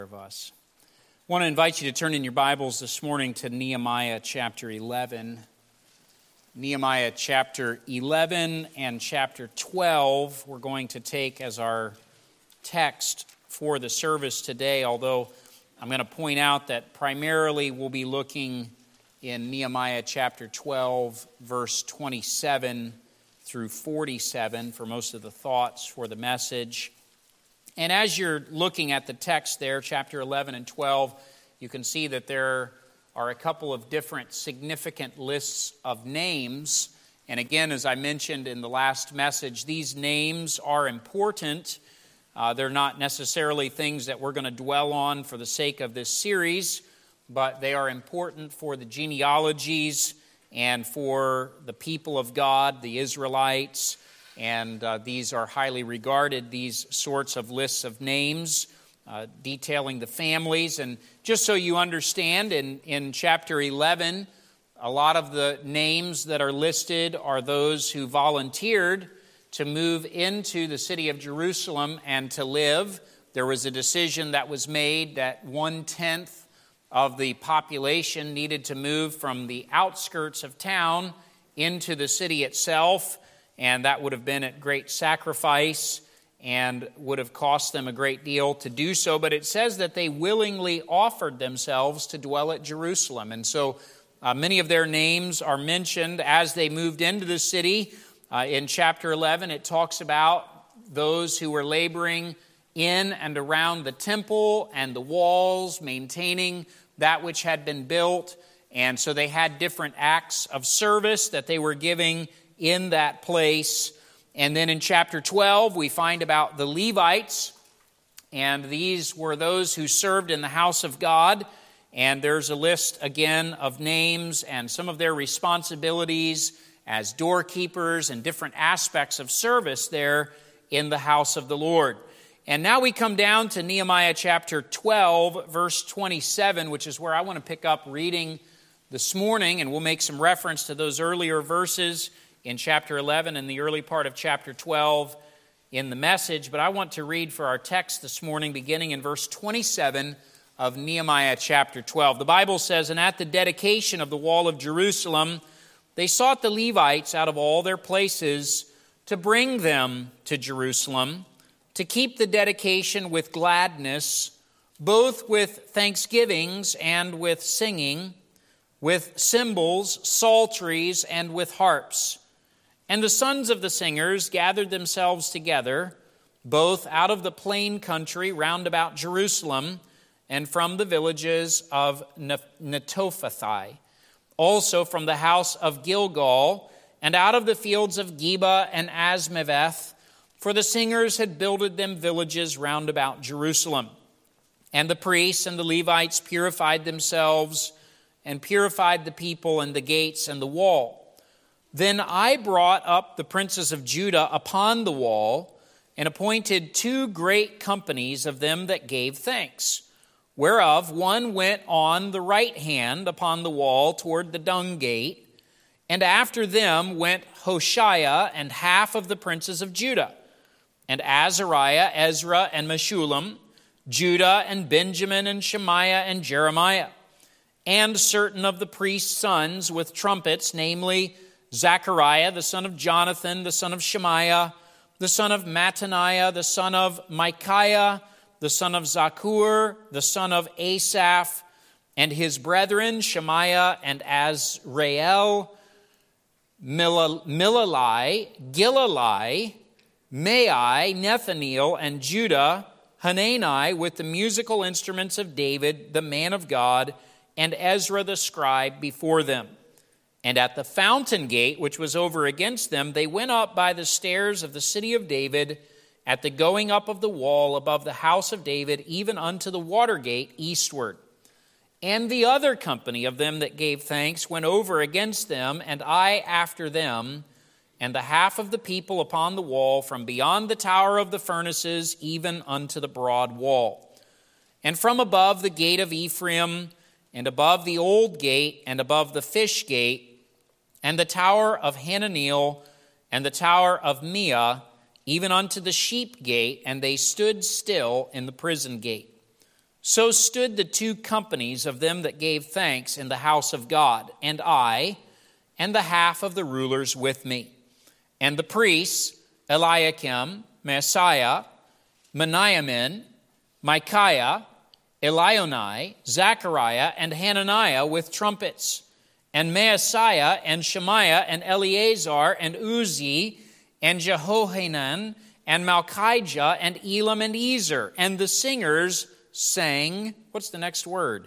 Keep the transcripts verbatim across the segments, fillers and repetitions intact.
Of us. I want to invite you to turn in your Bibles this morning to Nehemiah chapter eleven. Nehemiah chapter eleven and chapter twelve we're going to take as our text for the service today, although I'm going to point out that primarily we'll be looking in Nehemiah chapter twelve, verse twenty-seven through forty-seven for most of the thoughts for the message. And as you're looking at the text there, chapter eleven and twelve, you can see that there are a couple of different significant lists of names. And again, as I mentioned in the last message, these names are important. Uh, they're not necessarily things that we're going to dwell on for the sake of this series, but they are important for the genealogies and for the people of God, the Israelites. And uh, these are highly regarded, these sorts of lists of names, uh, detailing the families. And just so you understand, in, in chapter eleven, a lot of the names that are listed are those who volunteered to move into the city of Jerusalem and to live. There was a decision that was made that one-tenth of the population needed to move from the outskirts of town into the city itself. And that would have been at great sacrifice and would have cost them a great deal to do so. But it says that they willingly offered themselves to dwell at Jerusalem. And so uh, many of their names are mentioned as they moved into the city. Uh, in chapter eleven, it talks about those who were laboring in and around the temple and the walls, maintaining that which had been built. And so they had different acts of service that they were giving in that place. And then in chapter twelve, we find about the Levites, and these were those who served in the house of God. And there's a list again of names and some of their responsibilities as doorkeepers and different aspects of service there in the house of the Lord. And now we come down to Nehemiah chapter twelve, verse twenty-seven, which is where I want to pick up reading this morning, and we'll make some reference to those earlier verses in chapter eleven and the early part of chapter twelve in the message. But I want to read for our text this morning, beginning in verse twenty-seven of Nehemiah chapter twelve. The Bible says, "And at the dedication of the wall of Jerusalem, they sought the Levites out of all their places to bring them to Jerusalem, to keep the dedication with gladness, both with thanksgivings and with singing, with cymbals, psalteries, and with harps. And the sons of the singers gathered themselves together, both out of the plain country round about Jerusalem, and from the villages of Netophathi, also from the house of Gilgal, and out of the fields of Geba and Asmaveth, for the singers had builded them villages round about Jerusalem. And the priests and the Levites purified themselves, and purified the people and the gates and the wall. Then I brought up the princes of Judah upon the wall, and appointed two great companies of them that gave thanks, whereof one went on the right hand upon the wall toward the dung gate, and after them went Hoshea and half of the princes of Judah, and Azariah, Ezra, and Meshullam, Judah and Benjamin and Shemaiah and Jeremiah, and certain of the priest's sons with trumpets, namely Zechariah, the son of Jonathan, the son of Shemaiah, the son of Mattaniah, the son of Micaiah, the son of Zakur, the son of Asaph, and his brethren Shemaiah and Azrael, Milalai, Gilalai, Mai, Nethaneel, and Judah, Hanani, with the musical instruments of David, the man of God, and Ezra the scribe before them. And at the fountain gate, which was over against them, they went up by the stairs of the city of David, at the going up of the wall above the house of David, even unto the water gate eastward. And the other company of them that gave thanks went over against them, and I after them, and the half of the people upon the wall, from beyond the tower of the furnaces, even unto the broad wall. And from above the gate of Ephraim, and above the old gate, and above the fish gate, and the tower of Hananeel, and the tower of Meah, even unto the sheep gate, and they stood still in the prison gate. So stood the two companies of them that gave thanks in the house of God, and I, and the half of the rulers with me. And the priests, Eliakim, Maaseiah, Meniamin, Micaiah, Elionai, Zechariah, and Hananiah with trumpets, and Maaseiah, and Shemaiah, and Eleazar, and Uzzi, and Jehohanan, and Malchijah, and Elam, and Ezer. And the singers sang, what's the next word?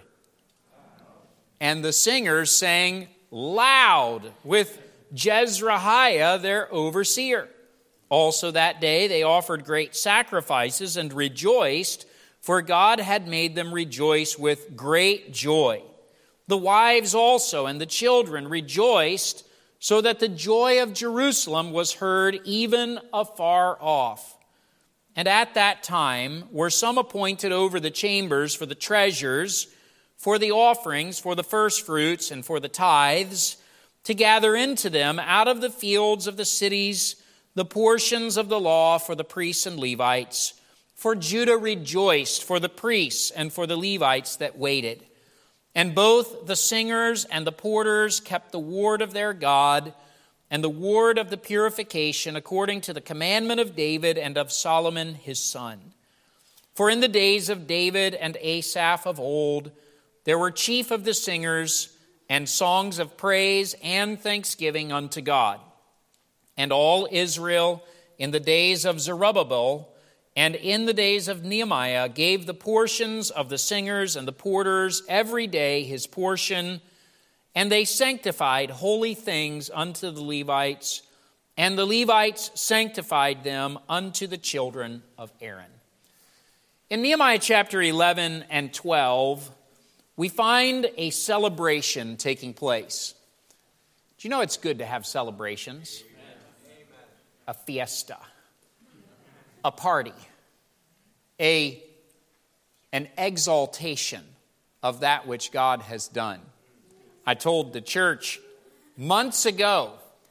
And the singers sang loud with Jezrahiah, their overseer. Also that day they offered great sacrifices and rejoiced, for God had made them rejoice with great joy. The wives also and the children rejoiced, so that the joy of Jerusalem was heard even afar off. And at that time were some appointed over the chambers for the treasures, for the offerings, for the firstfruits, and for the tithes, to gather into them out of the fields of the cities the portions of the law for the priests and Levites. For Judah rejoiced for the priests and for the Levites that waited. And both the singers and the porters kept the ward of their God and the ward of the purification according to the commandment of David and of Solomon his son. For in the days of David and Asaph of old, there were chief of the singers and songs of praise and thanksgiving unto God. And all Israel in the days of Zerubbabel and in the days of Nehemiah gave the portions of the singers and the porters every day his portion, and they sanctified holy things unto the Levites, and the Levites sanctified them unto the children of Aaron. In Nehemiah chapter eleven and twelve, we find a celebration taking place. Do you know it's good to have celebrations? Amen. A fiesta, a party, a, an exaltation of that which God has done. I told the church months ago,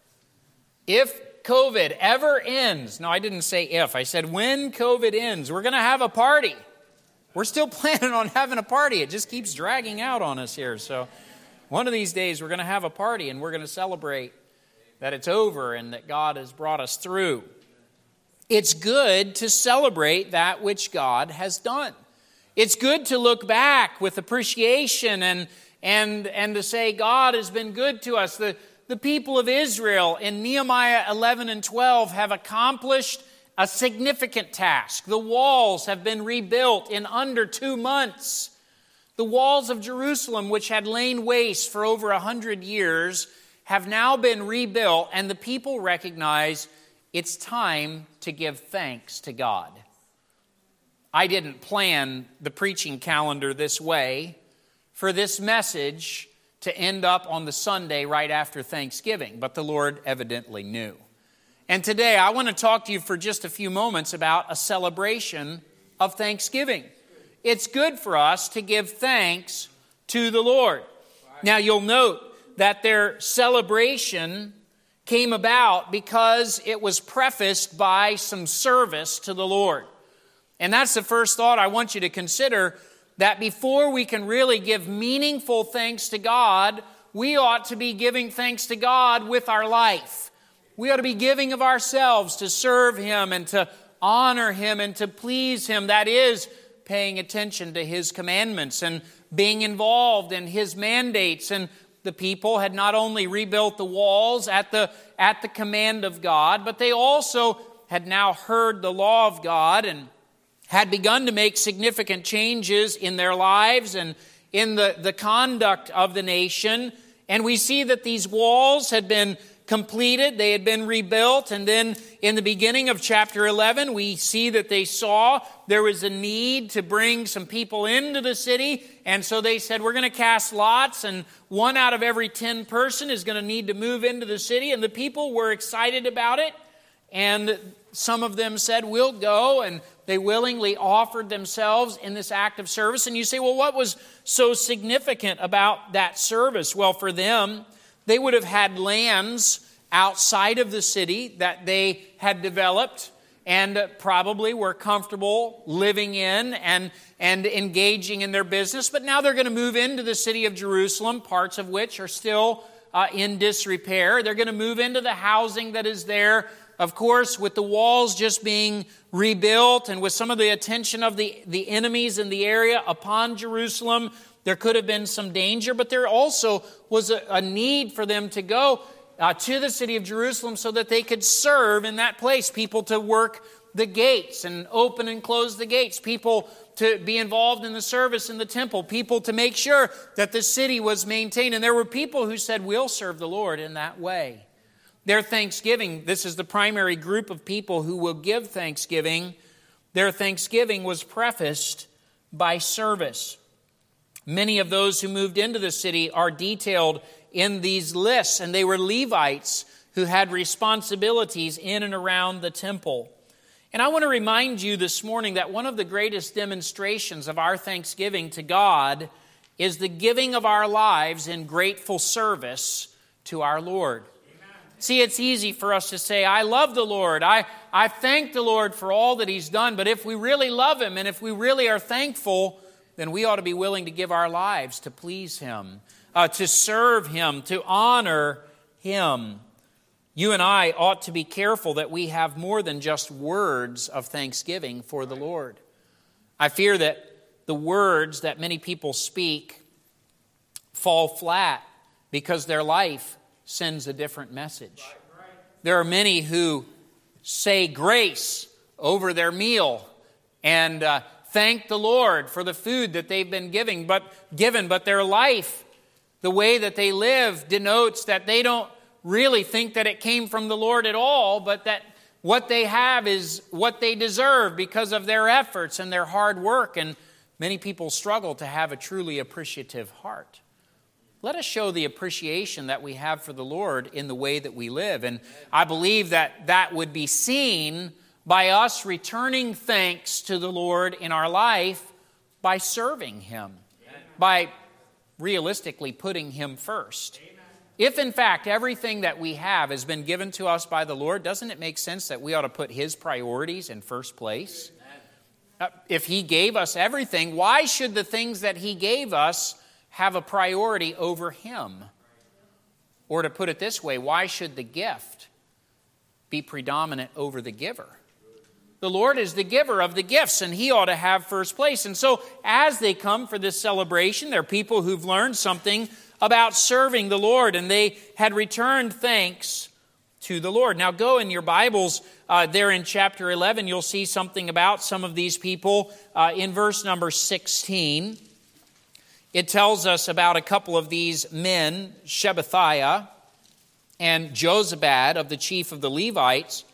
if COVID ever ends, no, I didn't say if, I said when COVID ends, we're going to have a party. We're still planning on having a party. It just keeps dragging out on us here. So one of these days we're going to have a party and we're going to celebrate that it's over and that God has brought us through. It's good to celebrate that which God has done. It's good to look back with appreciation and and and to say God has been good to us. The, the people of Israel in Nehemiah eleven and twelve have accomplished a significant task. The walls have been rebuilt in under two months. The walls of Jerusalem, which had lain waste for over a hundred years, have now been rebuilt, and the people recognize it's time to give thanks to God. I didn't plan the preaching calendar this way for this message to end up on the Sunday right after Thanksgiving, but the Lord evidently knew. And today I want to talk to you for just a few moments about a celebration of Thanksgiving. It's good for us to give thanks to the Lord. Now you'll note that their celebration came about because it was prefaced by some service to the Lord. And that's the first thought I want you to consider, that before we can really give meaningful thanks to God, we ought to be giving thanks to God with our life. We ought to be giving of ourselves to serve Him and to honor Him and to please Him. That is, paying attention to His commandments and being involved in His mandates. And the people had not only rebuilt the walls at the, at the command of God, but they also had now heard the law of God and had begun to make significant changes in their lives and in the, the conduct of the nation. And we see that these walls had been completed, they had been rebuilt, and then in the beginning of chapter eleven, we see that they saw there was a need to bring some people into the city, and so they said, we're going to cast lots, and one out of every ten person is going to need to move into the city, and the people were excited about it, and some of them said, we'll go, and they willingly offered themselves in this act of service. And you say, well, what was so significant about that service? Well, for them, they would have had lands outside of the city that they had developed, and probably were comfortable living in and, and engaging in their business. But now they're going to move into the city of Jerusalem, parts of which are still uh, in disrepair. They're going to move into the housing that is there, of course, with the walls just being rebuilt and with some of the attention of the, the enemies in the area upon Jerusalem. There could have been some danger, but there also was a, a need for them to go uh, to the city of Jerusalem so that they could serve in that place. People to work the gates and open and close the gates. People to be involved in the service in the temple. People to make sure that the city was maintained. And there were people who said, we'll serve the Lord in that way. Their thanksgiving, this is the primary group of people who will give thanksgiving. Their thanksgiving was prefaced by service. Many of those who moved into the city are detailed in these lists, and they were Levites who had responsibilities in and around the temple. And I want to remind you this morning that one of the greatest demonstrations of our thanksgiving to God is the giving of our lives in grateful service to our Lord. See, it's easy for us to say, I love the Lord. I, I thank the Lord for all that He's done. But if we really love Him and if we really are thankful, then we ought to be willing to give our lives to please Him, uh, to serve Him, to honor Him. You and I ought to be careful that we have more than just words of thanksgiving for the Lord. I fear that the words that many people speak fall flat because their life sends a different message. There are many who say grace over their meal and uh, thank the Lord for the food that they've been giving, but given, but their life, the way that they live, denotes that they don't really think that it came from the Lord at all, but that what they have is what they deserve because of their efforts and their hard work. And many people struggle to have a truly appreciative heart. Let us show the appreciation that we have for the Lord in the way that we live. And I believe that that would be seen by us returning thanks to the Lord in our life by serving Him, by realistically putting Him first. If, in fact, everything that we have has been given to us by the Lord, doesn't it make sense that we ought to put His priorities in first place? Uh, if He gave us everything, why should the things that He gave us have a priority over Him? Or to put it this way, why should the gift be predominant over the giver? The Lord is the giver of the gifts, and He ought to have first place. And so as they come for this celebration, there are people who've learned something about serving the Lord, and they had returned thanks to the Lord. Now go in your Bibles uh, there in chapter eleven. You'll see something about some of these people. Uh, in verse number sixteen, it tells us about a couple of these men, Shabbathiah and Jozabad of the chief of the Levites.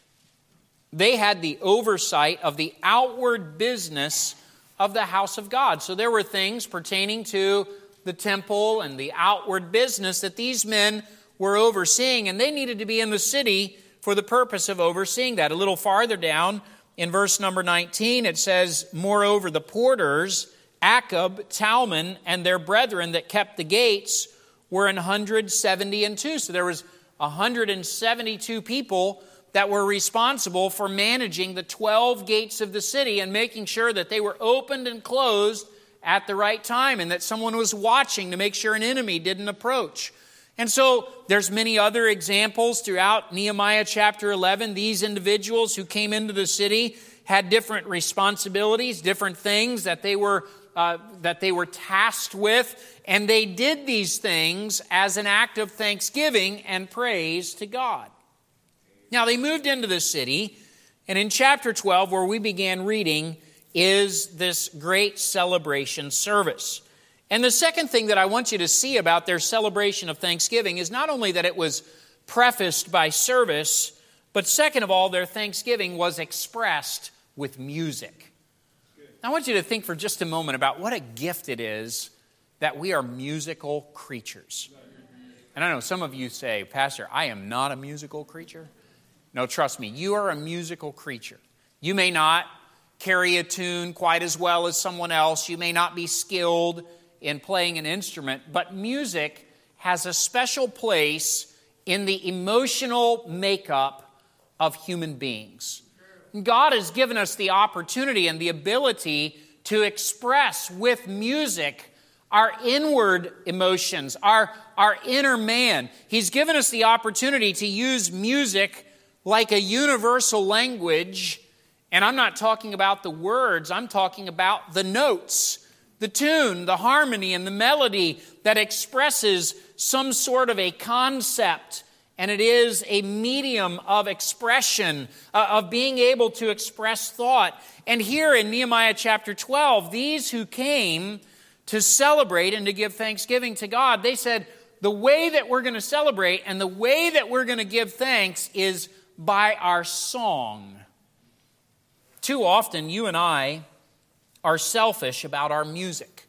They had the oversight of the outward business of the house of God. So there were things pertaining to the temple and the outward business that these men were overseeing, and they needed to be in the city for the purpose of overseeing that. A little farther down in verse number nineteen, it says, moreover, the porters, Akab, Talman, and their brethren that kept the gates were an hundred seventy and two. So there was one hundred seventy-two people that were responsible for managing the twelve gates of the city and making sure that they were opened and closed at the right time, and that someone was watching to make sure an enemy didn't approach. And so there's many other examples throughout Nehemiah chapter eleven. These individuals who came into the city had different responsibilities, different things that they were uh, that they were tasked with, and they did these things as an act of thanksgiving and praise to God. Now they moved into the city, and in chapter twelve, where we began reading, is this great celebration service. And the second thing that I want you to see about their celebration of Thanksgiving is not only that it was prefaced by service, but second of all, their thanksgiving was expressed with music. I want you to think for just a moment about what a gift it is that we are musical creatures. And I know some of you say, Pastor, I am not a musical creature. No, trust me, you are a musical creature. You may not carry a tune quite as well as someone else. You may not be skilled in playing an instrument, but music has a special place in the emotional makeup of human beings. God has given us the opportunity and the ability to express with music our inward emotions, our, our inner man. He's given us the opportunity to use music like a universal language. And I'm not talking about the words, I'm talking about the notes, the tune, the harmony, and the melody that expresses some sort of a concept. And it is a medium of expression, uh, of being able to express thought. And here in Nehemiah chapter twelve, these who came to celebrate and to give thanksgiving to God, they said, the way that we're going to celebrate and the way that we're going to give thanks is by our song. Too often, you and I are selfish about our music.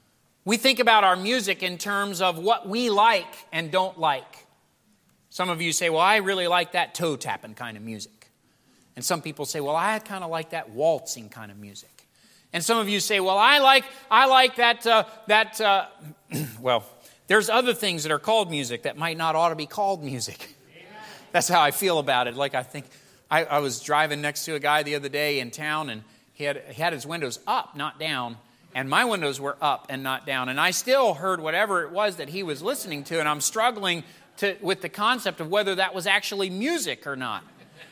We think about our music in terms of what we like and don't like. Some of you say, well, I really like that toe-tapping kind of music. And some people say, well, I kind of like that waltzing kind of music. And some of you say, well, I like I like that, uh, that uh, well, there's other things that are called music that might not ought to be called music. That's how I feel about it. Like I think, I, I was driving next to a guy the other day in town, and he had, he had his windows up, not down, and my windows were up and not down. And I still heard whatever it was that he was listening to, and I'm struggling to, with the concept of whether that was actually music or not.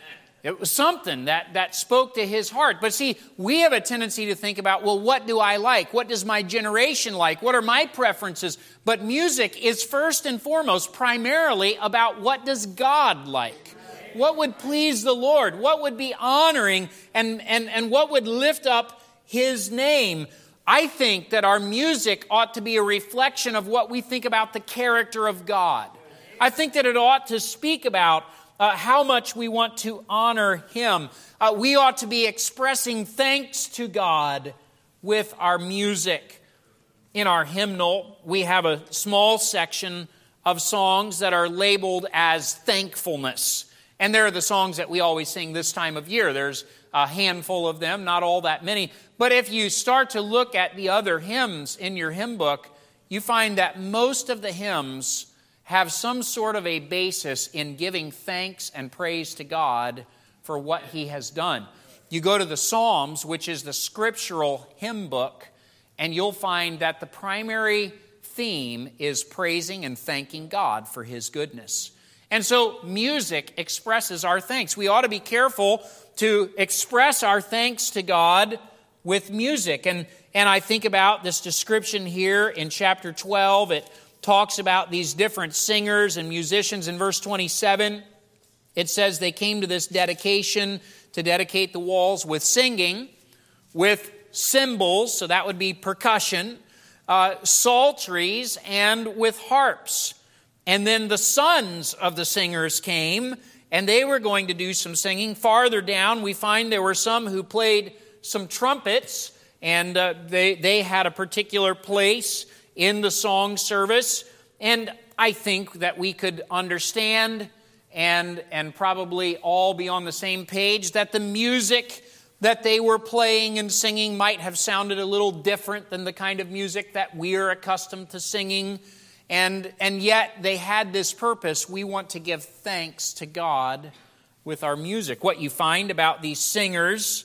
It was something that, that spoke to his heart. But see, we have a tendency to think about, well, what do I like? What does my generation like? What are my preferences? But music is first and foremost primarily about what does God like? What would please the Lord? What would be honoring and, and, and what would lift up His name? I think that our music ought to be a reflection of what we think about the character of God. I think that it ought to speak about Uh, how much we want to honor Him. Uh, we ought to be expressing thanks to God with our music. In our hymnal, we have a small section of songs that are labeled as thankfulness. And they're the songs that we always sing this time of year. There's a handful of them, not all that many. But if you start to look at the other hymns in your hymn book, you find that most of the hymns have some sort of a basis in giving thanks and praise to God for what He has done. You go to the Psalms, which is the scriptural hymn book, and you'll find that the primary theme is praising and thanking God for His goodness. And so music expresses our thanks. We ought to be careful to express our thanks to God with music. And, and I think about this description here in chapter twelve. It talks about these different singers and musicians. In verse twenty-seven, it says they came to this dedication to dedicate the walls with singing, with cymbals, so that would be percussion, uh, psalteries, and with harps. And then the sons of the singers came, and they were going to do some singing. Farther down, we find there were some who played some trumpets, and uh, they, they had a particular place in the song service. And I think that we could understand and, and probably all be on the same page that the music that they were playing and singing might have sounded a little different than the kind of music that we're accustomed to singing. And, and yet they had this purpose. We want to give thanks to God with our music. What you find about these singers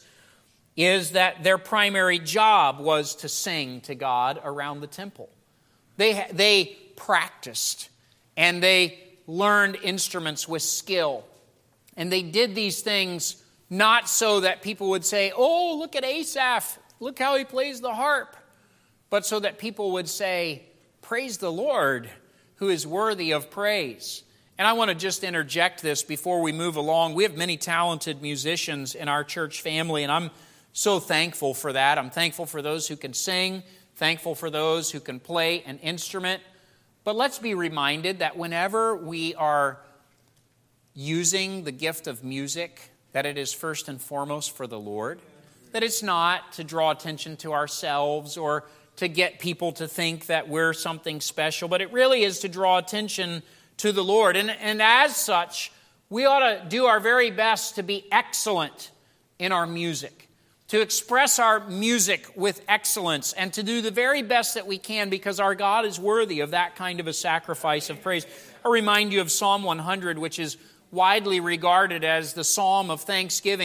is that their primary job was to sing to God around the temple. They, they practiced and they learned instruments with skill. And they did these things not so that people would say, oh, look at Asaph, look how he plays the harp, but so that people would say, praise the Lord, who is worthy of praise. And I want to just interject this before we move along. We have many talented musicians in our church family, and I'm so thankful for that. I'm thankful for those who can sing, thankful for those who can play an instrument. But let's be reminded that whenever we are using the gift of music, that it is first and foremost for the Lord, that it's not to draw attention to ourselves or to get people to think that we're something special, but it really is to draw attention to the Lord. And, and as such, we ought to do our very best to be excellent in our music, to express our music with excellence, and to do the very best that we can, because our God is worthy of that kind of a sacrifice of praise. I remind you of Psalm one hundred, which is widely regarded as the psalm of thanksgiving.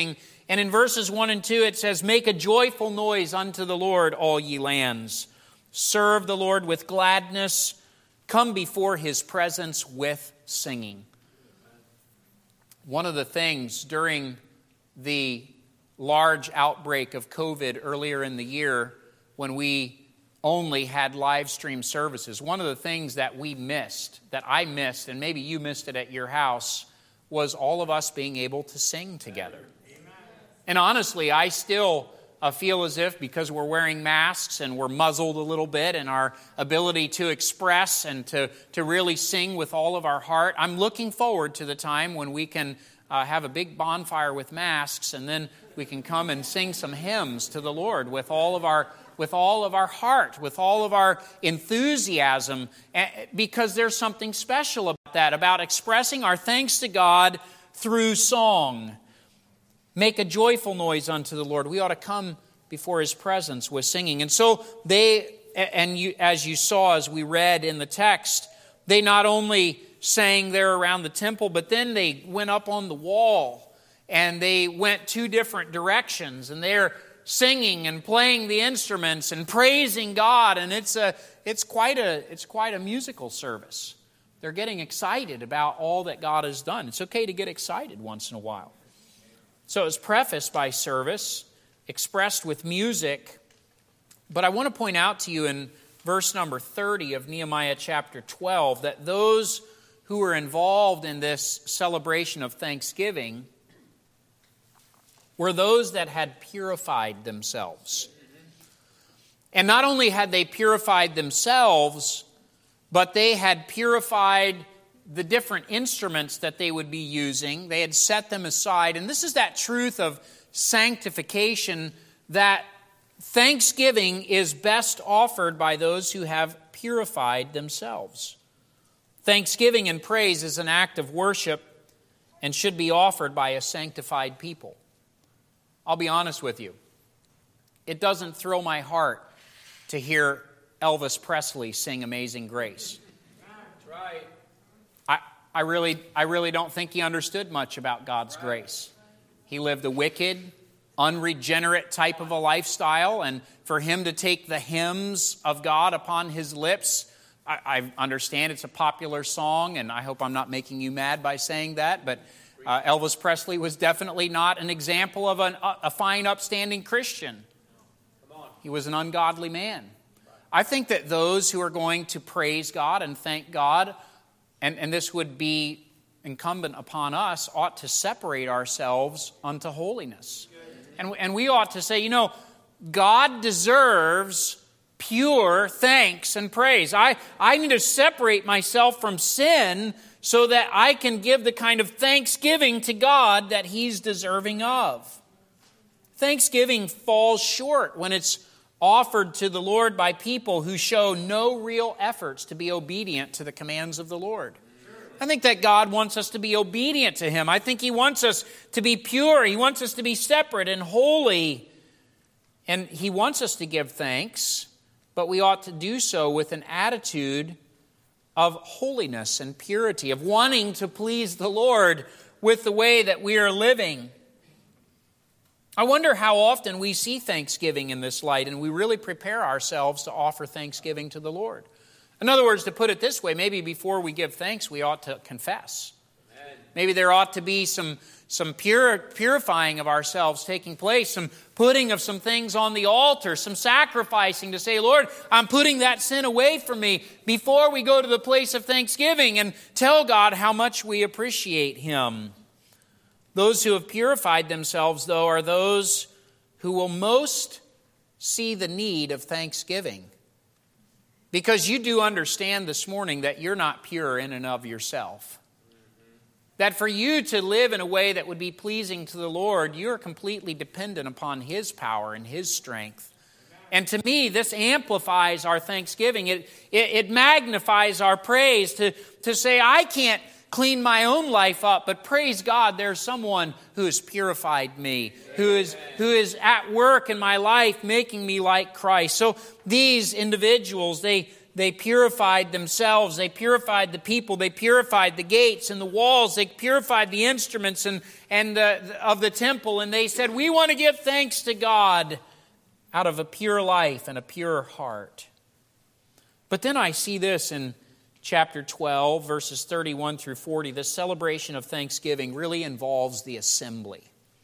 And in verses one and two it says, "Make a joyful noise unto the Lord, all ye lands. Serve the Lord with gladness. Come before His presence with singing." One of the things during the large outbreak of COVID earlier in the year, when we only had live stream services, one of the things that we missed, that I missed, and maybe you missed it at your house, was all of us being able to sing together. Amen. And honestly, I still uh, feel as if, because we're wearing masks and we're muzzled a little bit, and our ability to express and to, to really sing with all of our heart, I'm looking forward to the time when we can uh, have a big bonfire with masks, and then we can come and sing some hymns to the Lord with all of our with all of our heart, with all of our enthusiasm, because there's something special about that, about expressing our thanks to God through song. Make a joyful noise unto the Lord. We ought to come before His presence with singing. And so they, and you, as you saw as we read in the text, they not only sang there around the temple, but then they went up on the wall and they went two different directions, and they're singing and playing the instruments and praising God, and it's a it's quite a it's quite a musical service. They're getting excited about all that God has done. It's okay to get excited once in a while. So it's prefaced by service, expressed with music, but I want to point out to you in verse number thirty of Nehemiah chapter twelve that those who were involved in this celebration of Thanksgiving were those that had purified themselves. And not only had they purified themselves, but they had purified the different instruments that they would be using. They had set them aside. And this is that truth of sanctification, that thanksgiving is best offered by those who have purified themselves. Thanksgiving and praise is an act of worship and should be offered by a sanctified people. I'll be honest with you. It doesn't thrill my heart to hear Elvis Presley sing Amazing Grace. That's right. I, I really, I really don't think he understood much about God's right. grace. He lived a wicked, unregenerate type of a lifestyle, and for him to take the hymns of God upon his lips, I, I understand it's a popular song, and I hope I'm not making you mad by saying that, but Uh, Elvis Presley was definitely not an example of an, uh, a fine, upstanding Christian. He was an ungodly man. I think that those who are going to praise God and thank God, and, and this would be incumbent upon us, ought to separate ourselves unto holiness. And, and we ought to say, you know, God deserves pure thanks and praise. I, I need to separate myself from sin so that I can give the kind of thanksgiving to God that He's deserving of. Thanksgiving falls short when it's offered to the Lord by people who show no real efforts to be obedient to the commands of the Lord. I think that God wants us to be obedient to Him. I think He wants us to be pure. He wants us to be separate and holy. And He wants us to give thanks, but we ought to do so with an attitude of holiness and purity, of wanting to please the Lord with the way that we are living. I wonder how often we see Thanksgiving in this light, and we really prepare ourselves to offer thanksgiving to the Lord. In other words, to put it this way, maybe before we give thanks, we ought to confess. Amen. Maybe there ought to be some, some pure, purifying of ourselves taking place, some putting of some things on the altar, some sacrificing to say, Lord, I'm putting that sin away from me before we go to the place of thanksgiving and tell God how much we appreciate Him. Those who have purified themselves, though, are those who will most see the need of thanksgiving. Because you do understand this morning that you're not pure in and of yourself. That for you to live in a way that would be pleasing to the Lord, you're completely dependent upon His power and His strength. And to me, this amplifies our thanksgiving. It, it, it magnifies our praise to, to say, I can't clean my own life up, but praise God, there's someone who has purified me, who is, who is at work in my life making me like Christ. So these individuals, they, they purified themselves, they purified the people, they purified the gates and the walls, they purified the instruments and, and the, of the temple, and they said, we want to give thanks to God out of a pure life and a pure heart. But then I see this in chapter twelve, verses thirty-one through forty. The celebration of Thanksgiving really involves the assembly.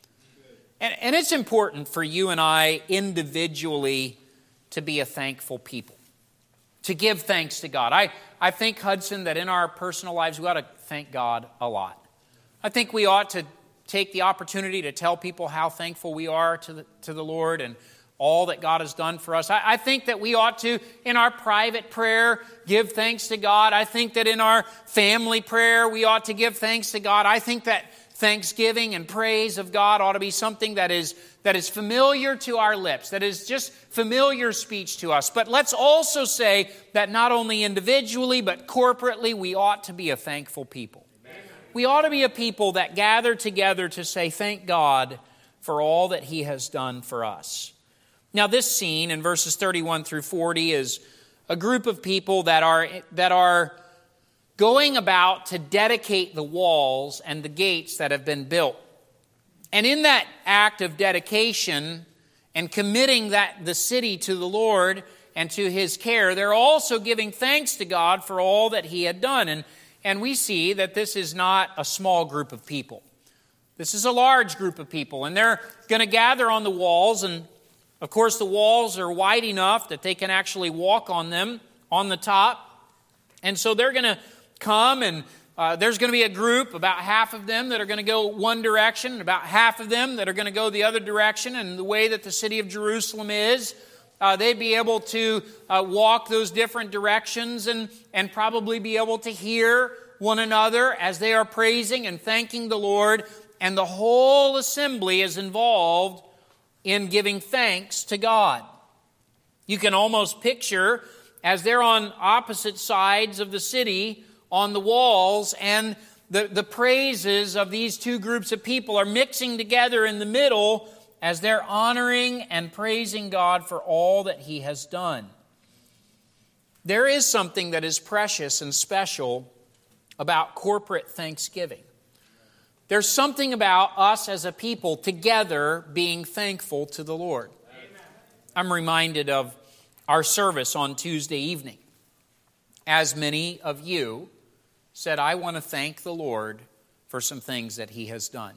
And, and it's important for you and I individually to be a thankful people, to give thanks to God. I, I think, Hudson, that in our personal lives, we ought to thank God a lot. I think we ought to take the opportunity to tell people how thankful we are to the, to the Lord and all that God has done for us. I, I think that we ought to, in our private prayer, give thanks to God. I think that in our family prayer, we ought to give thanks to God. I think that thanksgiving and praise of God ought to be something that is, that is familiar to our lips, that is just familiar speech to us. But let's also say that not only individually, but corporately, we ought to be a thankful people. Amen. We ought to be a people that gather together to say, thank God for all that He has done for us. Now, this scene in verses thirty-one through forty is a group of people that are, that are going about to dedicate the walls and the gates that have been built. And in that act of dedication and committing that the city to the Lord and to His care, they're also giving thanks to God for all that He had done. And, and we see that this is not a small group of people. This is a large group of people. And they're going to gather on the walls, and of course, the walls are wide enough that they can actually walk on them on the top. And so they're going to come, and uh, there's going to be a group, about half of them that are going to go one direction, and about half of them that are going to go the other direction. And the way that the city of Jerusalem is, uh, they'd be able to uh, walk those different directions and, and probably be able to hear one another as they are praising and thanking the Lord. And the whole assembly is involved in giving thanks to God. You can almost picture as they're on opposite sides of the city on the walls, and the, the praises of these two groups of people are mixing together in the middle as they're honoring and praising God for all that He has done. There is something that is precious and special about corporate thanksgiving. There's something about us as a people together being thankful to the Lord. Amen. I'm reminded of our service on Tuesday evening. As many of you said, I want to thank the Lord for some things that He has done.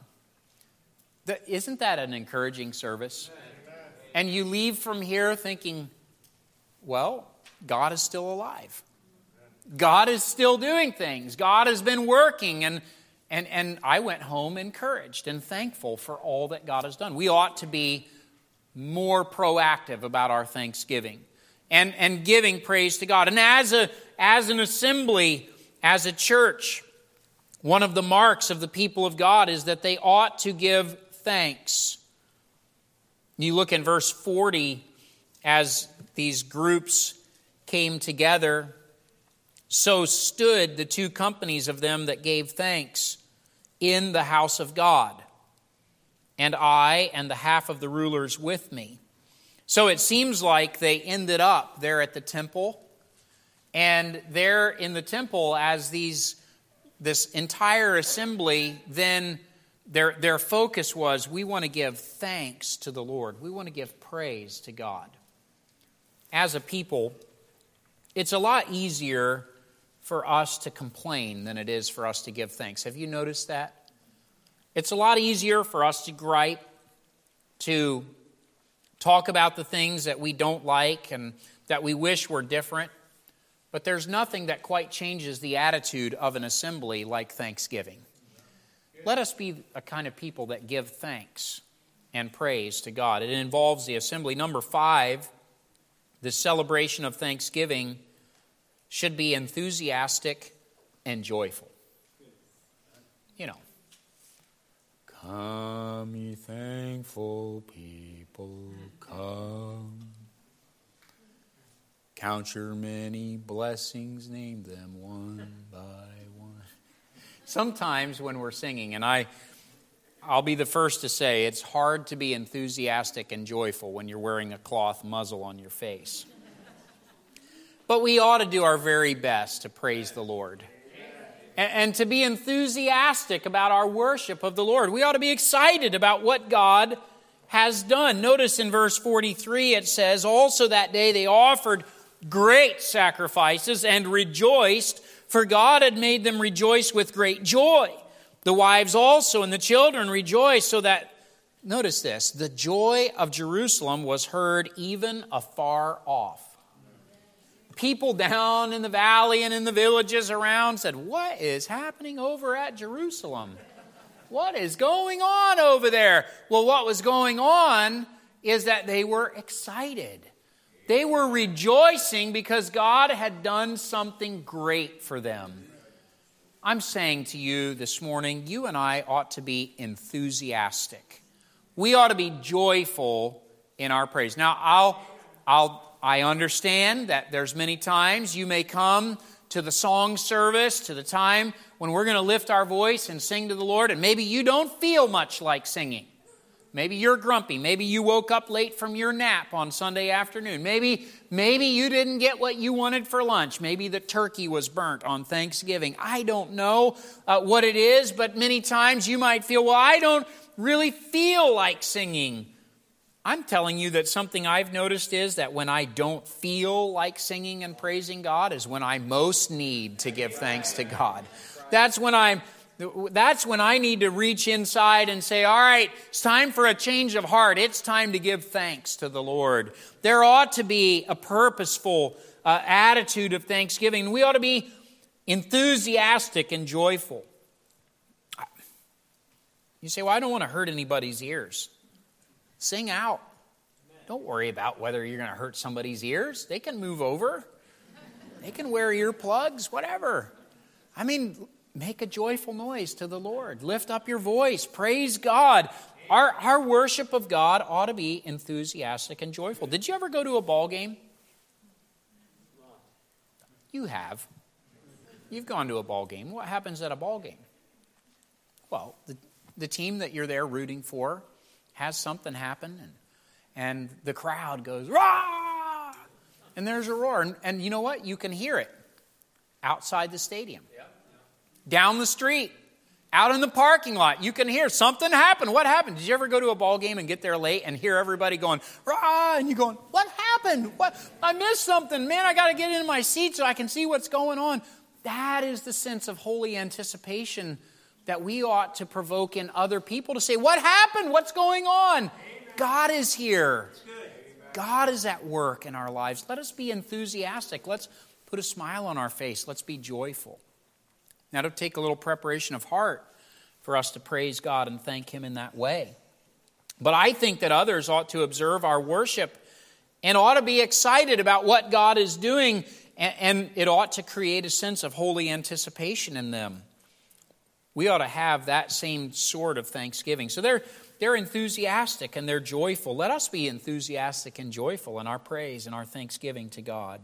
Isn't that an encouraging service? Amen. And you leave from here thinking, well, God is still alive. God is still doing things. God has been working, and And, and I went home encouraged and thankful for all that God has done. We ought to be more proactive about our thanksgiving and, and giving praise to God. And as a as an assembly, as a church, one of the marks of the people of God is that they ought to give thanks. You look in verse forty, as these groups came together, so stood the two companies of them that gave thanks in the house of God, and I and the half of the rulers with me. So it seems like they ended up there at the temple, and there in the temple, as these this entire assembly, then their their focus was, we want to give thanks to the Lord. We want to give praise to God. As a people, it's a lot easier for us to complain than it is for us to give thanks. Have you noticed that? It's a lot easier for us to gripe, to talk about the things that we don't like and that we wish were different. But there's nothing that quite changes the attitude of an assembly like thanksgiving. Let us be a kind of people that give thanks and praise to God. It involves the assembly. Number five, the celebration of thanksgiving should be enthusiastic and joyful. You know, come ye thankful people, come. Count your many blessings, name them one by one. Sometimes when we're singing, and I, I'll be the first to say, it's hard to be enthusiastic and joyful when you're wearing a cloth muzzle on your face. But we ought to do our very best to praise the Lord. And, and to be enthusiastic about our worship of the Lord. We ought to be excited about what God has done. Notice in verse forty-three it says, also that day they offered great sacrifices and rejoiced, for God had made them rejoice with great joy. The wives also and the children rejoiced, so that, notice this, the joy of Jerusalem was heard even afar off. People down in the valley and in the villages around said, what is happening over at Jerusalem? What is going on over there? Well, what was going on is that they were excited. They were rejoicing because God had done something great for them. I'm saying to you this morning, you and I ought to be enthusiastic. We ought to be joyful in our praise. Now, I'll, I'll, I understand that there's many times you may come to the song service, to the time when we're going to lift our voice and sing to the Lord, and maybe you don't feel much like singing. Maybe you're grumpy. Maybe you woke up late from your nap on Sunday afternoon. Maybe, maybe you didn't get what you wanted for lunch. Maybe the turkey was burnt on Thanksgiving. I don't know uh, what it is, but many times you might feel, well, I don't really feel like singing. I'm telling you that something I've noticed is that when I don't feel like singing and praising God is when I most need to give thanks to God. That's when I'm That's when I need to reach inside and say, all right, it's time for a change of heart. It's time to give thanks to the Lord. There ought to be a purposeful uh, attitude of thanksgiving. We ought to be enthusiastic and joyful. You say, well, I don't want to hurt anybody's ears. Sing out. Don't worry about whether you're going to hurt somebody's ears. They can move over. They can wear earplugs, whatever. I mean, make a joyful noise to the Lord. Lift up your voice. Praise God. Our, our worship of God ought to be enthusiastic and joyful. Did you ever go to a ball game? You have. You've gone to a ball game. What happens at a ball game? Well, the, the team that you're there rooting for has something happen, and, and the crowd goes, rah! And there's a roar. And, and you know what? You can hear it outside the stadium. Down the street, out in the parking lot, you can hear something happen. What happened? Did you ever go to a ball game and get there late and hear everybody going, rah, and you're going, what happened? What? I missed something. Man, I got to get into my seat so I can see what's going on. That is the sense of holy anticipation that we ought to provoke in other people to say, what happened? What's going on? Amen. God is here. God is at work in our lives. Let us be enthusiastic. Let's put a smile on our face. Let's be joyful. Now, it'll take a little preparation of heart for us to praise God and thank Him in that way. But I think that others ought to observe our worship and ought to be excited about what God is doing, and it ought to create a sense of holy anticipation in them. We ought to have that same sort of thanksgiving. So they're, they're enthusiastic and they're joyful. Let us be enthusiastic and joyful in our praise and our thanksgiving to God.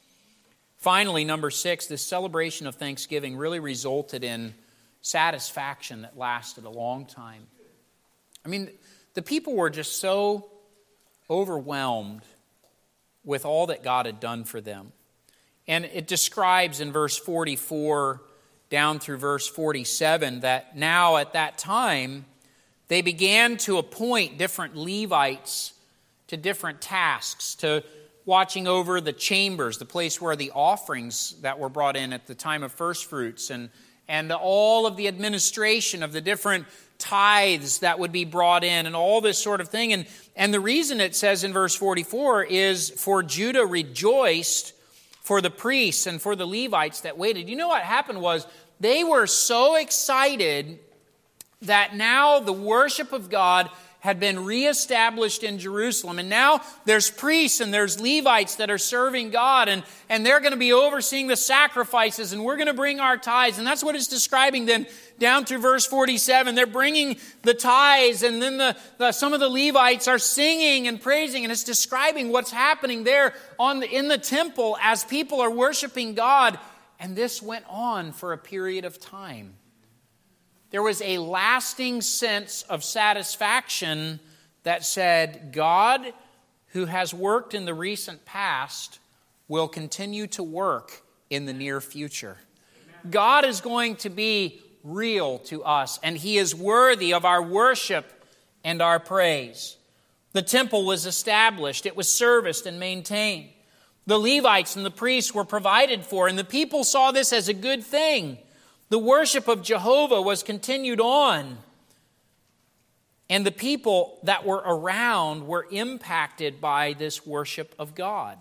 Finally, number six, this celebration of Thanksgiving really resulted in satisfaction that lasted a long time. I mean, the people were just so overwhelmed with all that God had done for them. And it describes in verse forty-four down through verse forty-seven that now at that time they began to appoint different Levites to different tasks, to watching over the chambers, the place where the offerings that were brought in at the time of first fruits, and, and all of the administration of the different tithes that would be brought in, and all this sort of thing. And, and the reason it says in verse forty-four is, for Judah rejoiced for the priests and for the Levites that waited. You know what happened was, they were so excited that now the worship of God had been reestablished in Jerusalem. And now there's priests and there's Levites that are serving God, and, and they're going to be overseeing the sacrifices, and we're going to bring our tithes. And that's what it's describing then down through verse forty-seven. They're bringing the tithes, and then the, the some of the Levites are singing and praising, and it's describing what's happening there on the, in the temple as people are worshiping God. And this went on for a period of time. There was a lasting sense of satisfaction that said, God, who has worked in the recent past, will continue to work in the near future. God is going to be real to us, and He is worthy of our worship and our praise. The temple was established. It was serviced and maintained. The Levites and the priests were provided for, and the people saw this as a good thing. The worship of Jehovah was continued on. And the people that were around were impacted by this worship of God.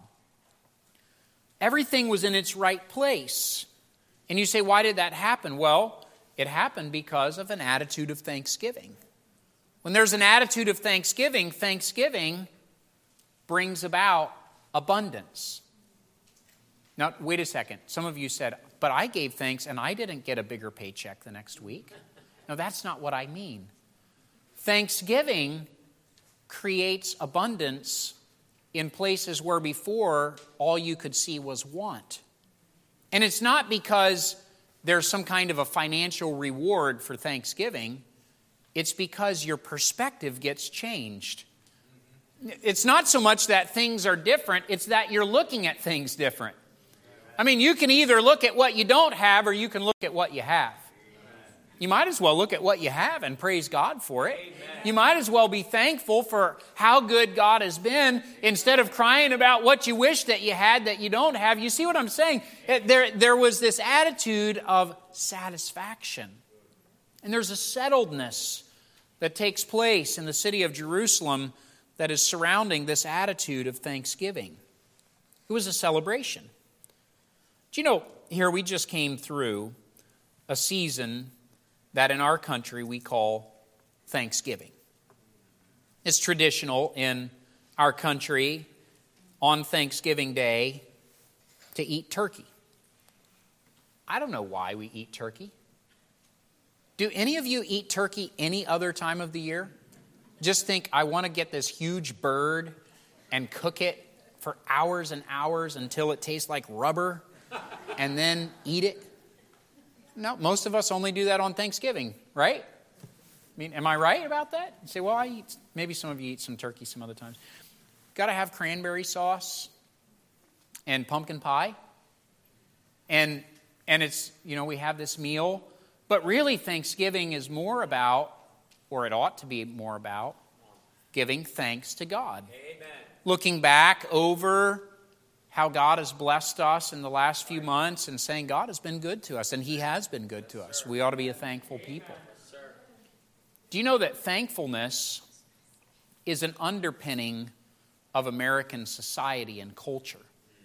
Everything was in its right place. And you say, why did that happen? Well, it happened because of an attitude of thanksgiving. When there's an attitude of thanksgiving, thanksgiving brings about abundance. Now, wait a second. Some of you said, but I gave thanks and I didn't get a bigger paycheck the next week. No, that's not what I mean. Thanksgiving creates abundance in places where before all you could see was want. And it's not because there's some kind of a financial reward for Thanksgiving. It's because your perspective gets changed. It's not so much that things are different, it's that you're looking at things different. I mean, you can either look at what you don't have or you can look at what you have. You might as well look at what you have and praise God for it. Amen. You might as well be thankful for how good God has been instead of crying about what you wish that you had that you don't have. You see what I'm saying? There, there was this attitude of satisfaction. And there's a settledness that takes place in the city of Jerusalem that is surrounding this attitude of thanksgiving. It was a celebration. Do you know, here we just came through a season that in our country we call Thanksgiving. It's traditional in our country on Thanksgiving Day to eat turkey. I don't know why we eat turkey. Do any of you eat turkey any other time of the year? Just think, I want to get this huge bird and cook it for hours and hours until it tastes like rubber and then eat it. No, most of us only do that on Thanksgiving, right? I mean, am I right about that? You say, well, I eat, maybe some of you eat some turkey some other times. Got to have cranberry sauce and pumpkin pie. And and it's, you know, we have this meal. But really, Thanksgiving is more about, or it ought to be more about, giving thanks to God. Amen. Looking back over how God has blessed us in the last few months and saying God has been good to us, and He has been good to us. We ought to be a thankful people. Do you know that thankfulness is an underpinning of American society and culture?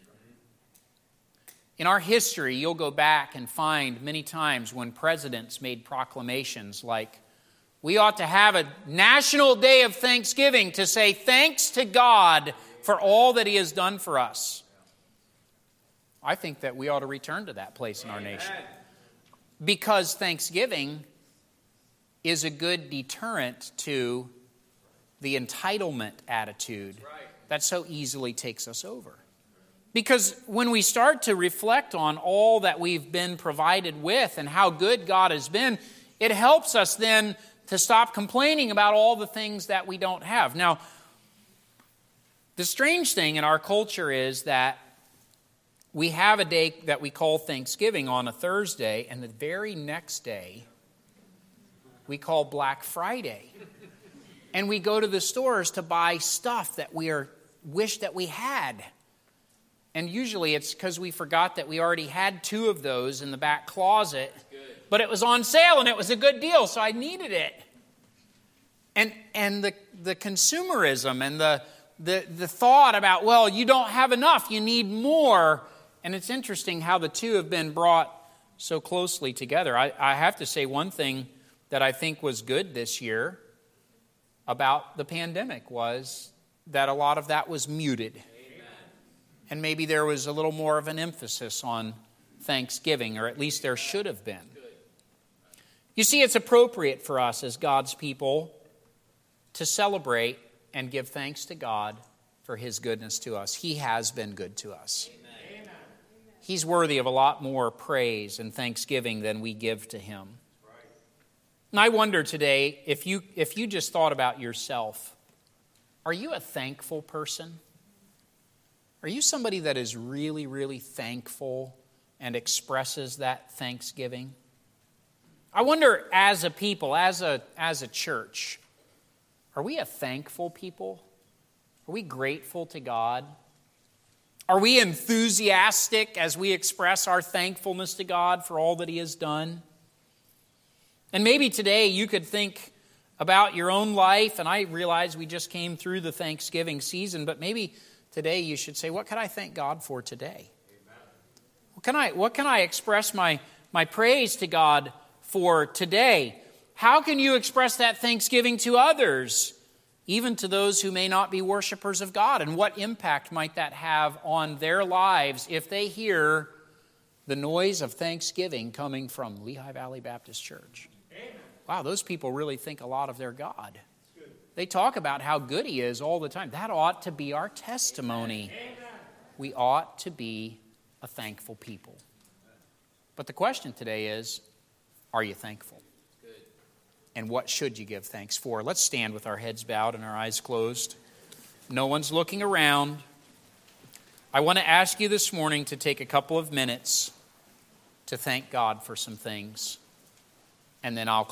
In our history, you'll go back and find many times when presidents made proclamations like, we ought to have a national day of thanksgiving to say thanks to God for all that He has done for us. I think that we ought to return to that place in our nation. Because Thanksgiving is a good deterrent to the entitlement attitude that so easily takes us over. Because when we start to reflect on all that we've been provided with and how good God has been, it helps us then to stop complaining about all the things that we don't have. Now, the strange thing in our culture is that we have a day that we call Thanksgiving on a Thursday, and the very next day we call Black Friday. And we go to the stores to buy stuff that we are wish that we had. And usually it's because we forgot that we already had two of those in the back closet. But it was on sale and it was a good deal, so I needed it. And and the, the consumerism and the, the, the thought about, well, you don't have enough, you need more. And it's interesting how the two have been brought so closely together. I, I have to say one thing that I think was good this year about the pandemic was that a lot of that was muted. Amen. And maybe there was a little more of an emphasis on Thanksgiving, or at least there should have been. You see, it's appropriate for us as God's people to celebrate and give thanks to God for His goodness to us. He has been good to us. Amen. He's worthy of a lot more praise and thanksgiving than we give to Him. And I wonder today, if you, if you just thought about yourself, are you a thankful person? Are you somebody that is really, really thankful and expresses that thanksgiving? I wonder, as a people, as a, as a church, are we a thankful people? Are we grateful to God? Are we enthusiastic as we express our thankfulness to God for all that He has done? And maybe today you could think about your own life, and I realize we just came through the Thanksgiving season, but maybe today you should say, what can I thank God for today? What can I, what can I express my, my praise to God for today? How can you express that thanksgiving to others, even to those who may not be worshipers of God? And what impact might that have on their lives if they hear the noise of thanksgiving coming from Lehigh Valley Baptist Church? Amen. Wow, those people really think a lot of their God. They talk about how good He is all the time. That ought to be our testimony. Amen. We ought to be a thankful people. But the question today is, are you thankful? And what should you give thanks for? Let's stand with our heads bowed and our eyes closed. No one's looking around. I want to ask you this morning to take a couple of minutes to thank God for some things. And then I'll close.